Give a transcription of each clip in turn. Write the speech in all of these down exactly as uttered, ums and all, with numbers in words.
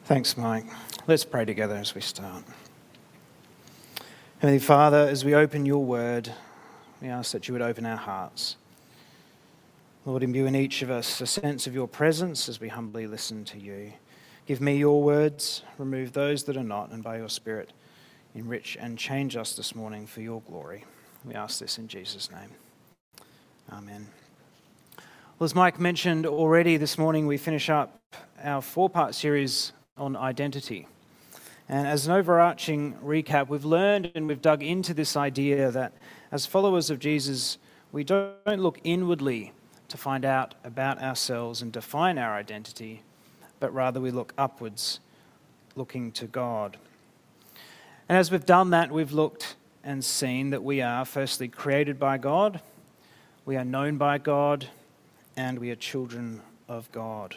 Thanks, Mike. Let's pray together as we start. Heavenly Father, as we open your word, we ask that you would open our hearts. Lord, imbue in each of us a sense of your presence as we humbly listen to you. Give me your words, remove those that are not, and by your Spirit, enrich and change us this morning for your glory. We ask this in Jesus' name. Amen. Well, as Mike mentioned already, this morning we finish up our four-part series on identity. And as an overarching recap, we've learned and we've dug into this idea that as followers of Jesus, we don't look inwardly to find out about ourselves and define our identity, but rather we look upwards, looking to God. And as we've done that, we've looked and seen that we are firstly created by God, we are known by God, and we are children of God.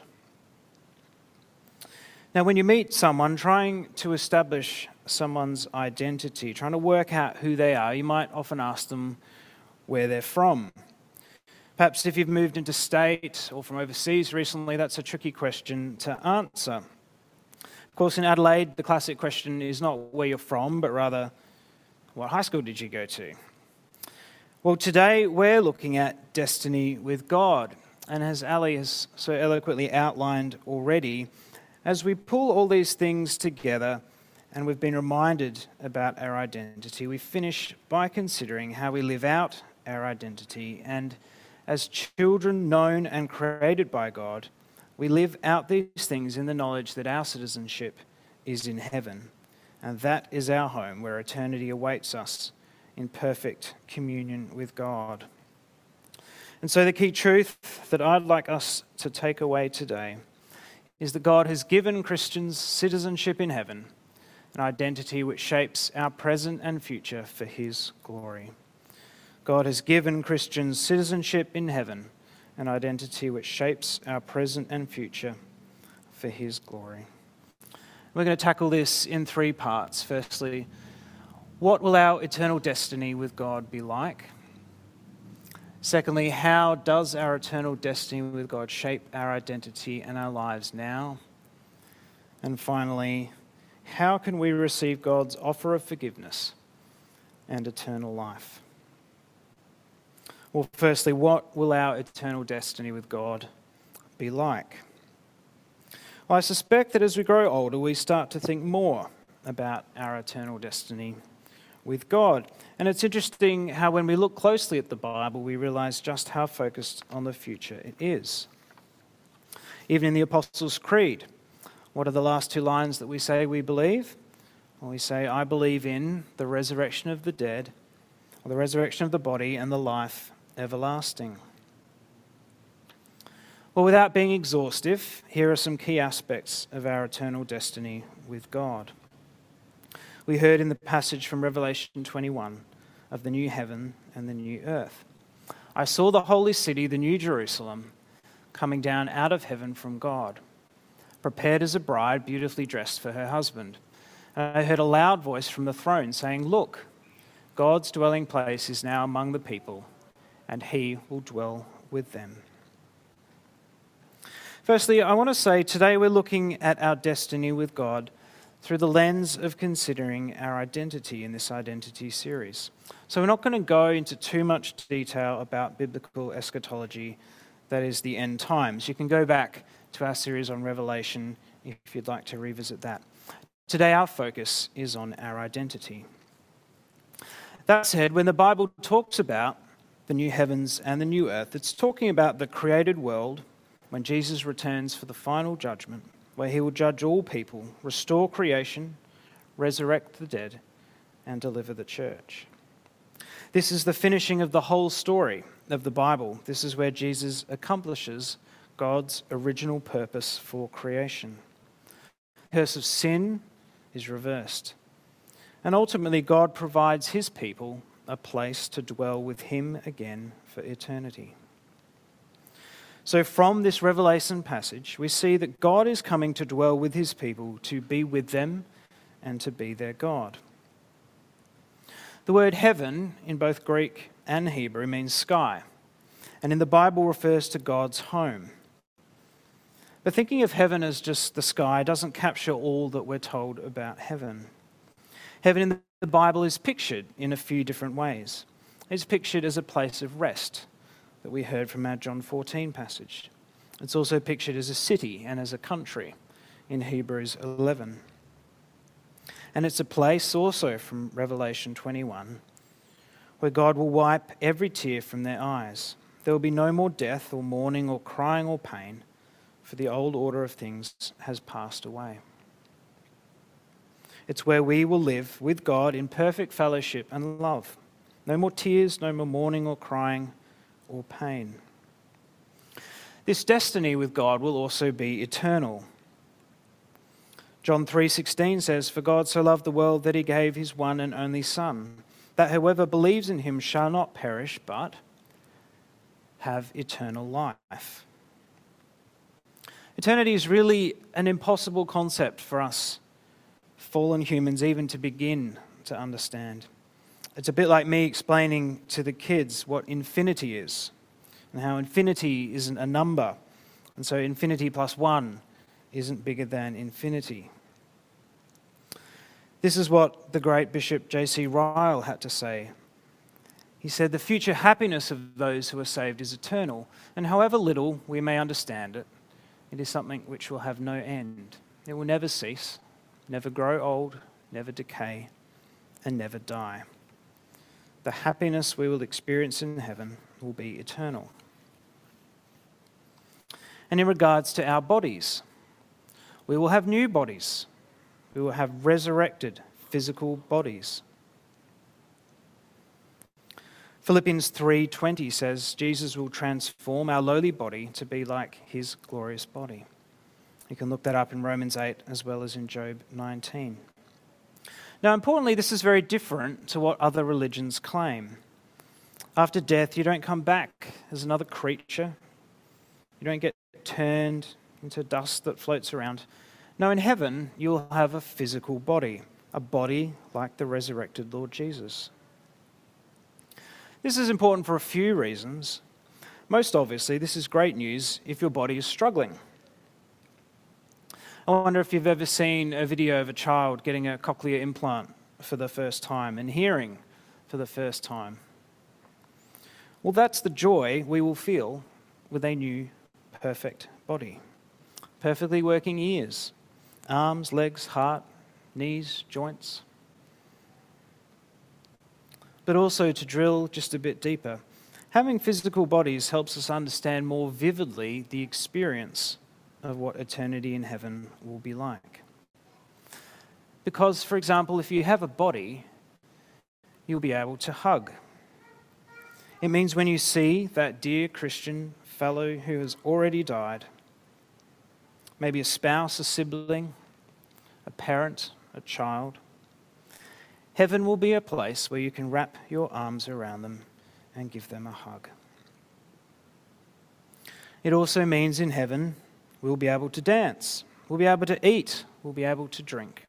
Now, when you meet someone trying to establish someone's identity, trying to work out who they are, you might often ask them where they're from. Perhaps if you've moved interstate or from overseas recently, that's a tricky question to answer. Of course, in Adelaide, the classic question is not where you're from, but rather, what high school did you go to? Well, today we're looking at destiny with God. And as Ali has so eloquently outlined already, as we pull all these things together and we've been reminded about our identity, we finish by considering how we live out our identity. And as children known and created by God, we live out these things in the knowledge that our citizenship is in heaven. And that is our home where eternity awaits us in perfect communion with God. And so the key truth that I'd like us to take away today is that God has given Christians citizenship in heaven, an identity which shapes our present and future for his glory. God has given Christians citizenship in heaven, an identity which shapes our present and future for his glory. We're going to tackle this in three parts. Firstly, what will our eternal destiny with God be like? Secondly, how does our eternal destiny with God shape our identity and our lives now? And finally, how can we receive God's offer of forgiveness and eternal life? Well, firstly, what will our eternal destiny with God be like? Well, I suspect that as we grow older, we start to think more about our eternal destiny with God. And it's interesting how when we look closely at the Bible, we realize just how focused on the future it is. Even in the Apostles' Creed, what are the last two lines that we say we believe? Well, we say, I believe in the resurrection of the dead, or the resurrection of the body, and the life everlasting. Well, without being exhaustive, here are some key aspects of our eternal destiny with God. We heard in the passage from Revelation twenty-one of the new heaven and the new earth. I saw the holy city, the new Jerusalem, coming down out of heaven from God, prepared as a bride beautifully dressed for her husband. And I heard a loud voice from the throne saying, look, God's dwelling place is now among the people, and he will dwell with them. Firstly, I want to say today we're looking at our destiny with God through the lens of considering our identity in this identity series. So we're not going to go into too much detail about biblical eschatology, that is the end times. You can go back to our series on Revelation if you'd like to revisit that. Today our focus is on our identity. That said, when the Bible talks about the new heavens and the new earth, it's talking about the created world when Jesus returns for the final judgment, where he will judge all people, restore creation, resurrect the dead, and deliver the church. This is the finishing of the whole story of the Bible. This is where Jesus accomplishes God's original purpose for creation. The curse of sin is reversed. And ultimately, God provides his people a place to dwell with him again for eternity. So from this Revelation passage, we see that God is coming to dwell with his people, to be with them and to be their God. The word heaven in both Greek and Hebrew means sky, and in the Bible refers to God's home. But thinking of heaven as just the sky doesn't capture all that we're told about heaven. Heaven in the Bible is pictured in a few different ways. It's pictured as a place of rest that we heard from our John fourteen passage. It's also pictured as a city and as a country in Hebrews eleven. And it's a place also from Revelation twenty-one where God will wipe every tear from their eyes. There will be no more death or mourning or crying or pain, for the old order of things has passed away. It's where we will live with God in perfect fellowship and love. No more tears, no more mourning or crying or pain. This destiny with God will also be eternal. John three sixteen says, "For God so loved the world that he gave his one and only Son, that whoever believes in him shall not perish, but have eternal life." Eternity is really an impossible concept for us fallen humans even to begin to understand. It's a bit like me explaining to the kids what infinity is and how infinity isn't a number, and so infinity plus one isn't bigger than infinity. This is what the great Bishop J C Ryle had to say. He said, "The future happiness of those who are saved is eternal, and however little we may understand it, it is something which will have no end. It will never cease, never grow old, never decay, and never die. The happiness we will experience in heaven will be eternal." And in regards to our bodies, we will have new bodies. We will have resurrected physical bodies. Philippians three twenty says Jesus will transform our lowly body to be like his glorious body. You can look that up in Romans eight as well as in Job nineteen. Now, importantly, this is very different to what other religions claim. After death, you don't come back as another creature. You don't get turned into dust that floats around. No, in heaven, you'll have a physical body, a body like the resurrected Lord Jesus. This is important for a few reasons. Most obviously, this is great news if your body is struggling. I wonder if you've ever seen a video of a child getting a cochlear implant for the first time and hearing for the first time. Well, that's the joy we will feel with a new, perfect body. Perfectly working ears, arms, legs, heart, knees, joints. But also to drill just a bit deeper, having physical bodies helps us understand more vividly the experience of what eternity in heaven will be like. Because, for example, if you have a body, you'll be able to hug. It means when you see that dear Christian fellow who has already died, maybe a spouse, a sibling, a parent, a child, heaven will be a place where you can wrap your arms around them and give them a hug. It also means in heaven we'll be able to dance, we'll be able to eat, we'll be able to drink.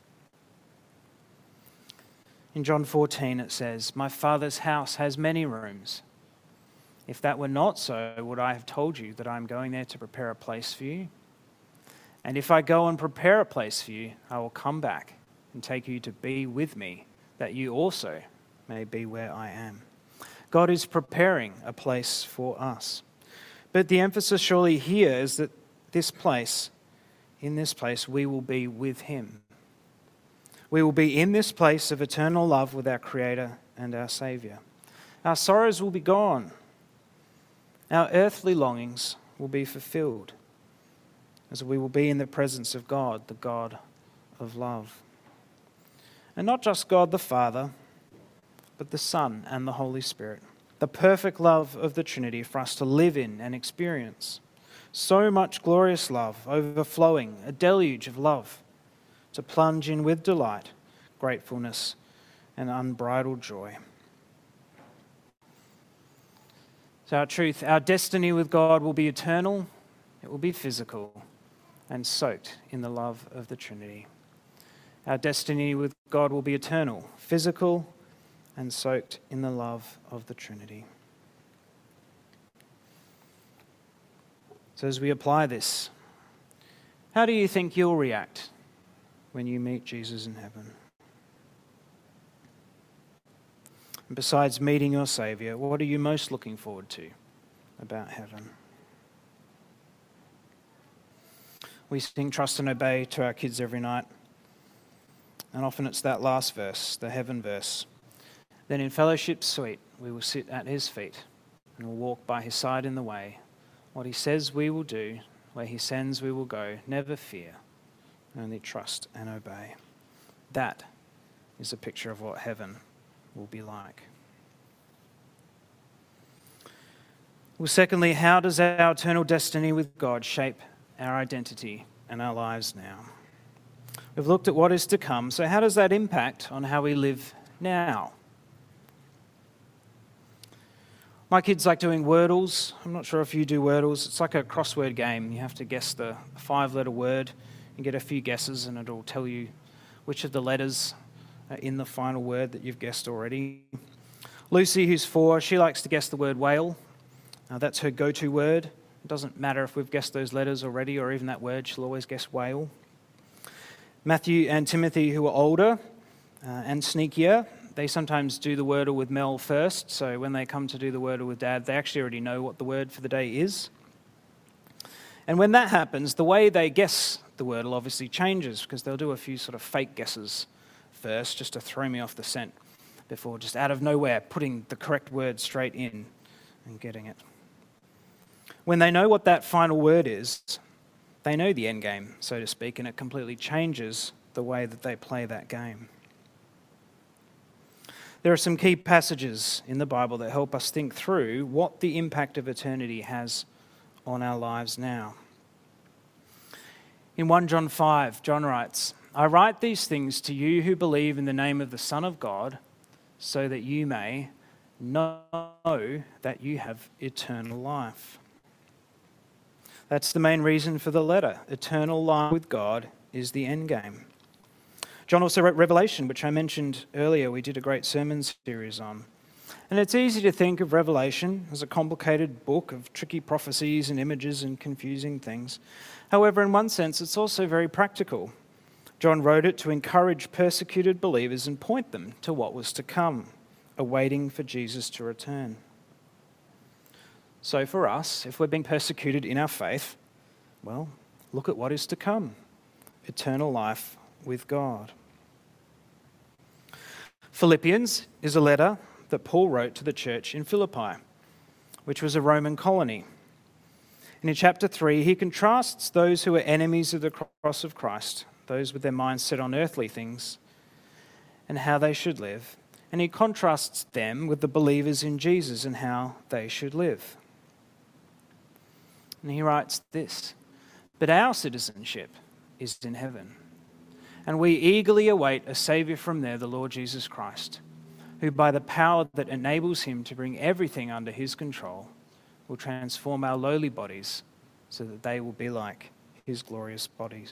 In John fourteen it says, "My Father's house has many rooms. If that were not so, would I have told you that I am going there to prepare a place for you? And if I go and prepare a place for you, I will come back and take you to be with me, that you also may be where I am." God is preparing a place for us. But the emphasis surely here is that this place, in this place, we will be with him. We will be in this place of eternal love with our Creator and our Saviour. Our sorrows will be gone. Our earthly longings will be fulfilled, as we will be in the presence of God, the God of love. And not just God the Father, but the Son and the Holy Spirit. The perfect love of the Trinity for us to live in and experience. So much glorious love, overflowing, a deluge of love, to plunge in with delight, gratefulness, and unbridled joy. So our truth, our destiny with God will be eternal, it will be physical, and soaked in the love of the Trinity. Our destiny with God will be eternal, physical, and soaked in the love of the Trinity. So as we apply this, How do you think you'll react when you meet Jesus in heaven? And besides meeting your Saviour, what are you most looking forward to about heaven? We sing Trust and Obey to our kids every night. And often it's that last verse, the heaven verse. Then in fellowship sweet, we will sit at his feet and will walk by his side in the way. What he says we will do, where he sends we will go. Never fear, only trust and obey. That is a picture of what heaven will be like. Well, secondly, how does our eternal destiny with God shape our identity and our lives now? We've looked at what is to come, so how does that impact on how we live now? My kids like doing Wordles. I'm not sure if you do Wordles. It's like a crossword game. You have to guess the five-letter word and get a few guesses, and it'll tell you which of the letters are in the final word that you've guessed already. Lucy, who's four, she likes to guess the word whale. Uh, that's her go-to word. It doesn't matter if we've guessed those letters already or even that word. She'll always guess whale. Matthew and Timothy, who are older uh, and sneakier, they sometimes do the Wordle with Mel first. So when they come to do the Wordle with Dad, they actually already know what the word for the day is. And when that happens, the way they guess the Wordle obviously changes, because they'll do a few sort of fake guesses first just to throw me off the scent before just out of nowhere putting the correct word straight in and getting it. When they know what that final word is, they know the end game, so to speak, and it completely changes the way that they play that game. There are some key passages in the Bible that help us think through what the impact of eternity has on our lives now. In First John five, John writes, I write these things to you who believe in the name of the Son of God, so that you may know that you have eternal life. That's the main reason for the letter. Eternal life with God is the end game. John also wrote Revelation, which I mentioned earlier. We did a great sermon series on. And it's easy to think of Revelation as a complicated book of tricky prophecies and images and confusing things. However, in one sense, it's also very practical. John wrote it to encourage persecuted believers and point them to what was to come, awaiting for Jesus to return. So for us, if we're being persecuted in our faith, well, look at what is to come. Eternal life with God. Philippians is a letter that Paul wrote to the church in Philippi, which was a Roman colony. And in chapter three, he contrasts those who are enemies of the cross of Christ, those with their minds set on earthly things, and how they should live. And he contrasts them with the believers in Jesus and how they should live. And he writes this, but our citizenship is in heaven, and we eagerly await a Saviour from there, the Lord Jesus Christ, who by the power that enables him to bring everything under his control will transform our lowly bodies so that they will be like his glorious bodies.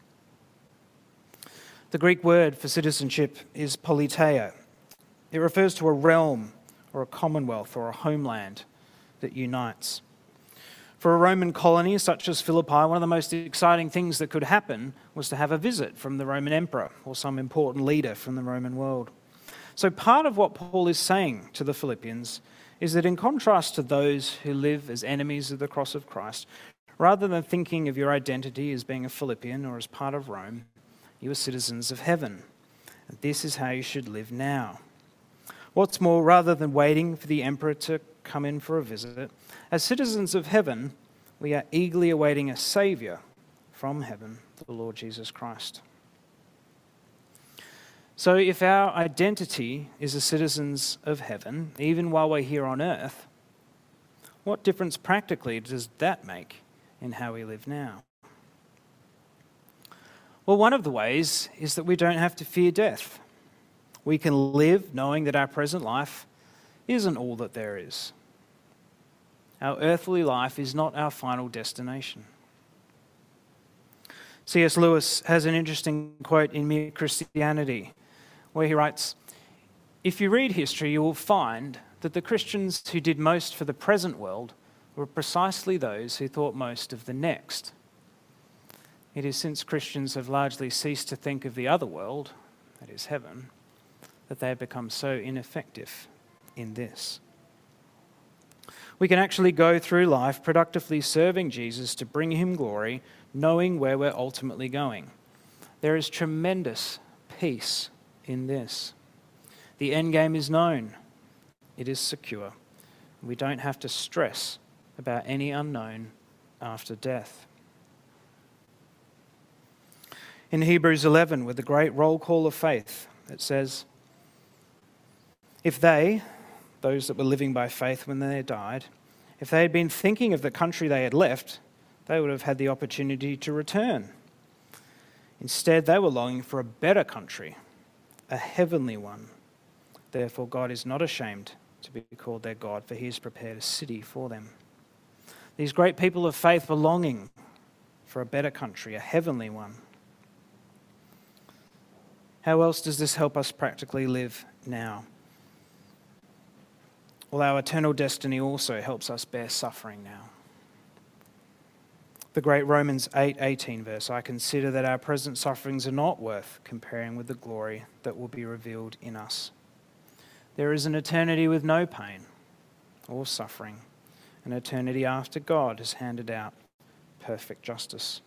The Greek word for citizenship is politeia. It refers to a realm or a commonwealth or a homeland that unites. For a Roman colony such as Philippi, one of the most exciting things that could happen was to have a visit from the Roman emperor or some important leader from the Roman world. So part of what Paul is saying to the Philippians is that in contrast to those who live as enemies of the cross of Christ, rather than thinking of your identity as being a Philippian or as part of Rome, you are citizens of heaven. And this is how you should live now. What's more, rather than waiting for the emperor to come in for a visit, as citizens of heaven, we are eagerly awaiting a Saviour from heaven, the Lord Jesus Christ. So if our identity is as citizens of heaven, even while we're here on earth, what difference practically does that make in how we live now? Well, one of the ways is that we don't have to fear death. We can live knowing that our present life isn't all that there is. Our earthly life is not our final destination. C S Lewis has an interesting quote in Mere Christianity, where he writes, if you read history, you will find that the Christians who did most for the present world were precisely those who thought most of the next. It is since Christians have largely ceased to think of the other world, that is heaven, that they have become so ineffective in this. We can actually go through life productively serving Jesus to bring him glory, knowing where we're ultimately going. There is tremendous peace in this. The end game is known. It is secure. We don't have to stress about any unknown after death. In Hebrews eleven, with the great roll call of faith, it says, if they, those that were living by faith when they died, if they had been thinking of the country they had left, they would have had the opportunity to return. Instead, they were longing for a better country, a heavenly one. Therefore, God is not ashamed to be called their God, for he has prepared a city for them. These great people of faith were longing for a better country, a heavenly one. How else does this help us practically live now? Well, our eternal destiny also helps us bear suffering now. The great Romans eight eighteen verse, I consider that our present sufferings are not worth comparing with the glory that will be revealed in us. There is an eternity with no pain or suffering, an eternity after God has handed out perfect justice.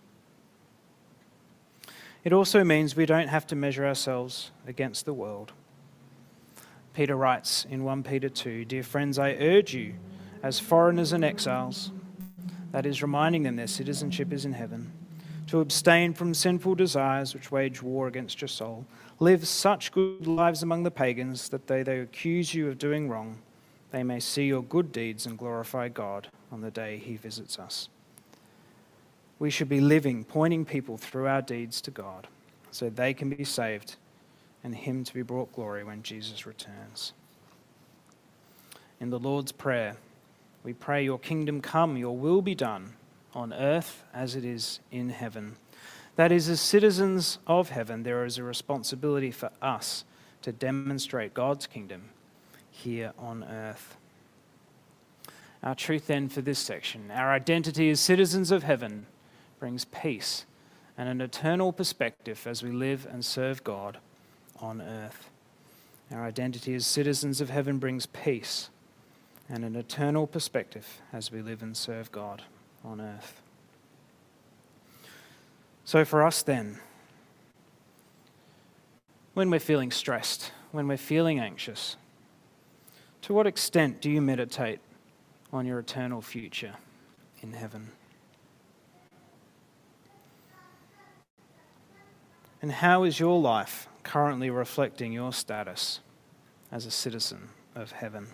It also means we don't have to measure ourselves against the world. Peter writes in First Peter two, dear friends, I urge you, as foreigners and exiles, that is reminding them their citizenship is in heaven, to abstain from sinful desires which wage war against your soul. Live such good lives among the pagans that though they accuse you of doing wrong, they may see your good deeds and glorify God on the day he visits us. We should be living, pointing people through our deeds to God so they can be saved and him to be brought glory when Jesus returns. In the Lord's Prayer, we pray, your kingdom come, your will be done on earth as it is in heaven. That is, as citizens of heaven, there is a responsibility for us to demonstrate God's kingdom here on earth. Our truth then for this section, our identity as citizens of heaven brings peace and an eternal perspective as we live and serve God on earth. Our identity as citizens of heaven brings peace and an eternal perspective as we live and serve God on earth. So for us then, when we're feeling stressed, when we're feeling anxious, to what extent do you meditate on your eternal future in heaven? And how is your life currently reflecting your status as a citizen of heaven?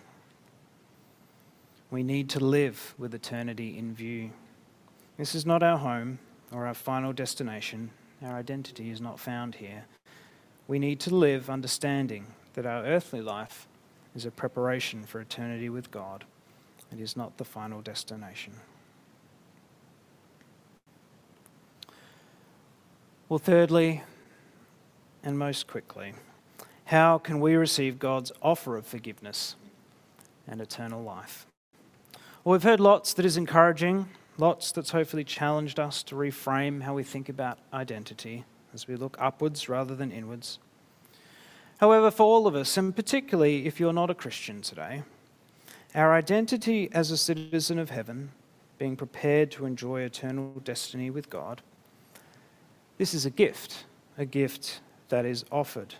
We need to live with eternity in view. This is not our home or our final destination. Our identity is not found here. We need to live understanding that our earthly life is a preparation for eternity with God. It is not the final destination. Well, thirdly, and most quickly, how can we receive God's offer of forgiveness and eternal life? Well, we've heard lots that is encouraging, lots that's hopefully challenged us to reframe how we think about identity as we look upwards rather than inwards. However, for all of us, and particularly if you're not a Christian today, our identity as a citizen of heaven, being prepared to enjoy eternal destiny with God, this is a gift, a gift that is offered.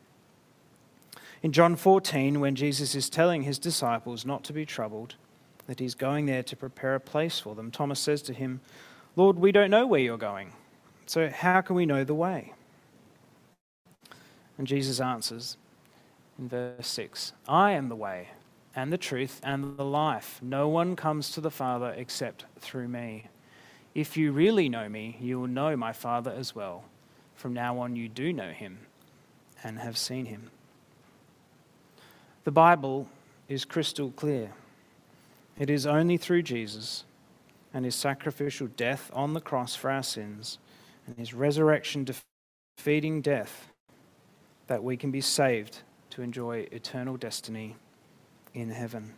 In John fourteen, when Jesus is telling his disciples not to be troubled, that he's going there to prepare a place for them, Thomas says to him, Lord, we don't know where you're going, so how can we know the way? And Jesus answers in verse six, I am the way and the truth and the life. No one comes to the Father except through me. If you really know me, you will know my Father as well. From now on you do know him and have seen him. The Bible is crystal clear. It is only through Jesus and his sacrificial death on the cross for our sins and his resurrection defeating death that we can be saved to enjoy eternal destiny in heaven.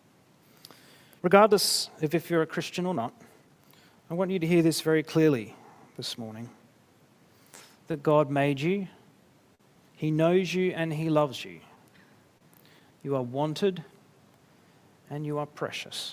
Regardless of if you're a Christian or not, I want you to hear this very clearly this morning. That God made you, He knows you, and He loves you. You are wanted and you are precious.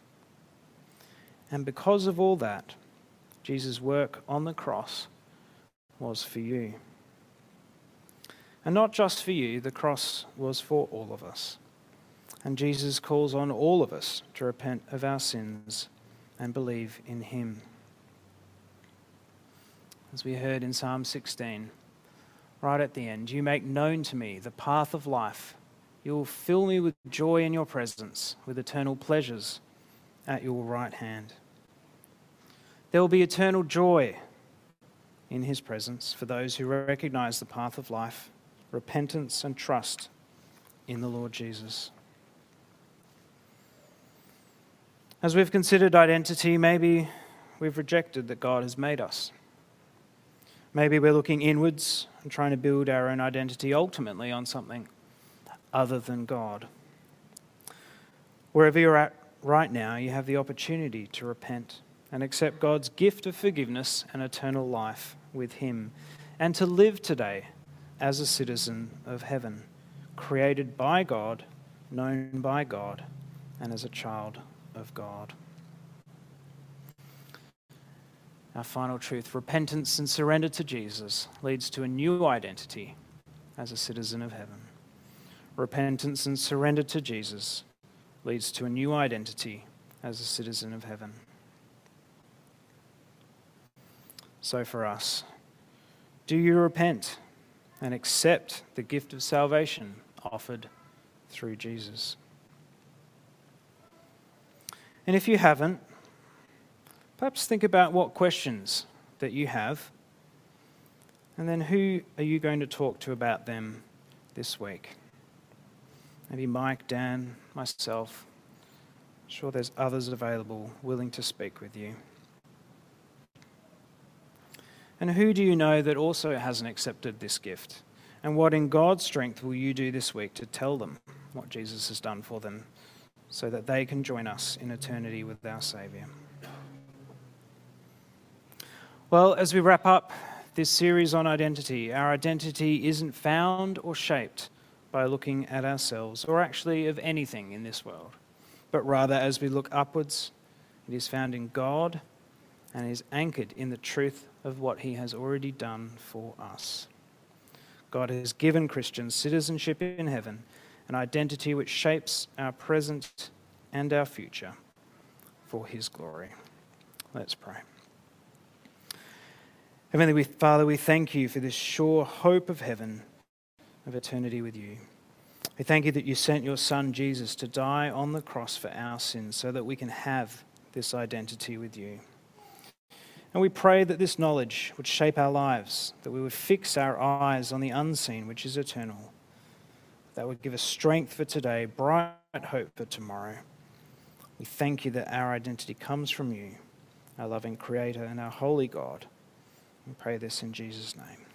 And because of all that, Jesus' work on the cross was for you. And not just for you, the cross was for all of us. And Jesus calls on all of us to repent of our sins and believe in Him. As we heard in Psalm sixteen, right at the end, you make known to me the path of life. You will fill me with joy in your presence, with eternal pleasures at your right hand. There will be eternal joy in His presence for those who recognize the path of life, repentance and trust in the Lord Jesus. As we've considered identity, maybe we've rejected that God has made us. Maybe we're looking inwards and trying to build our own identity ultimately on something other than God. Wherever you're at right now, you have the opportunity to repent and accept God's gift of forgiveness and eternal life with Him, and to live today as a citizen of heaven, created by God, known by God, and as a child of God. Our final truth: repentance and surrender to Jesus leads to a new identity as a citizen of heaven. Repentance and surrender to Jesus leads to a new identity as a citizen of heaven. So for us, do you repent and accept the gift of salvation offered through Jesus? And if you haven't, perhaps think about what questions that you have, and then who are you going to talk to about them this week? Maybe Mike, Dan, myself. I'm sure there's others available willing to speak with you. And who do you know that also hasn't accepted this gift? And what in God's strength will you do this week to tell them what Jesus has done for them so that they can join us in eternity with our Saviour? Well, as we wrap up this series on identity, our identity isn't found or shaped by looking at ourselves or actually of anything in this world, but rather as we look upwards, it is found in God and is anchored in the truth of what He has already done for us. God has given Christians citizenship in heaven, an identity which shapes our present and our future for His glory. Let's pray. Heavenly Father, we thank You for this sure hope of heaven, of eternity with You. We thank You that You sent Your Son Jesus to die on the cross for our sins so that we can have this identity with You. And we pray that this knowledge would shape our lives, that we would fix our eyes on the unseen, which is eternal. That would give us strength for today, bright hope for tomorrow. We thank You that our identity comes from You, our loving Creator and our holy God. We pray this in Jesus' name.